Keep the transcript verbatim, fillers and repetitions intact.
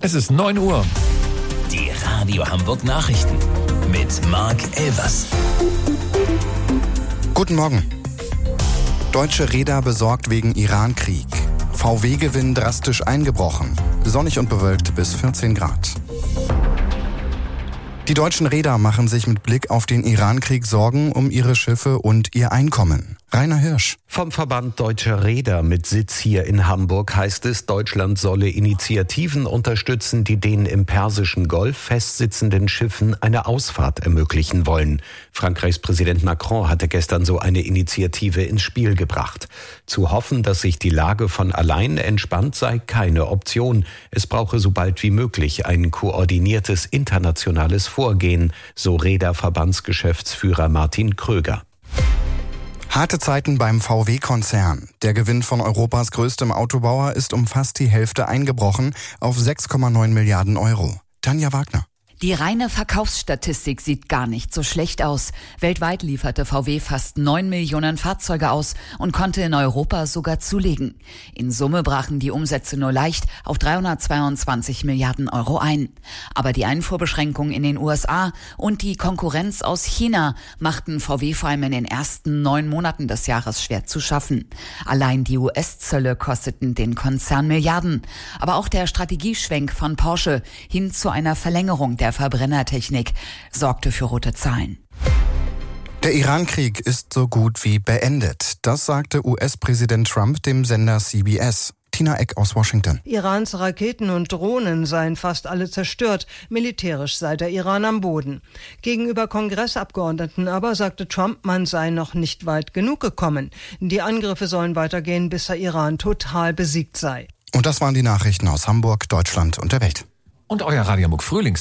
Es ist neun Uhr. Die Radio Hamburg Nachrichten mit Marc Elvers. Guten Morgen. Deutsche Räder besorgt wegen Iran-Krieg. V W-Gewinn drastisch eingebrochen. Sonnig und bewölkt bis vierzehn Grad. Die deutschen Reeder machen sich mit Blick auf den Iran-Krieg Sorgen um ihre Schiffe und ihr Einkommen. Rainer Hirsch. Vom Verband Deutscher Reeder mit Sitz hier in Hamburg heißt es, Deutschland solle Initiativen unterstützen, die den im Persischen Golf festsitzenden Schiffen eine Ausfahrt ermöglichen wollen. Frankreichs Präsident Macron hatte gestern so eine Initiative ins Spiel gebracht. Zu hoffen, dass sich die Lage von allein entspannt, sei keine Option. Es brauche so bald wie möglich ein koordiniertes internationales Vorgehen, so Reederverbandsgeschäftsführer Martin Kröger. Harte Zeiten beim V W-Konzern. Der Gewinn von Europas größtem Autobauer ist um fast die Hälfte eingebrochen auf sechs Komma neun Milliarden Euro. Tanja Wagner. Die reine Verkaufsstatistik sieht gar nicht so schlecht aus. Weltweit lieferte V W fast neun Millionen Fahrzeuge aus und konnte in Europa sogar zulegen. In Summe brachen die Umsätze nur leicht auf dreihundertzweiundzwanzig Milliarden Euro ein. Aber die Einfuhrbeschränkungen in den U S A und die Konkurrenz aus China machten V W vor allem in den ersten neun Monaten des Jahres schwer zu schaffen. Allein die U S-Zölle kosteten den Konzern Milliarden. Aber auch der Strategieschwenk von Porsche hin zu einer Verlängerung der Der Verbrennertechnik sorgte für rote Zahlen. Der Iran-Krieg ist so gut wie beendet. Das sagte U S-Präsident Trump dem Sender C B S. Tina Eck aus Washington. Irans Raketen und Drohnen seien fast alle zerstört. Militärisch sei der Iran am Boden. Gegenüber Kongressabgeordneten aber sagte Trump, man sei noch nicht weit genug gekommen. Die Angriffe sollen weitergehen, bis der Iran total besiegt sei. Und das waren die Nachrichten aus Hamburg, Deutschland und der Welt. Und euer Radio Hamburg Frühlings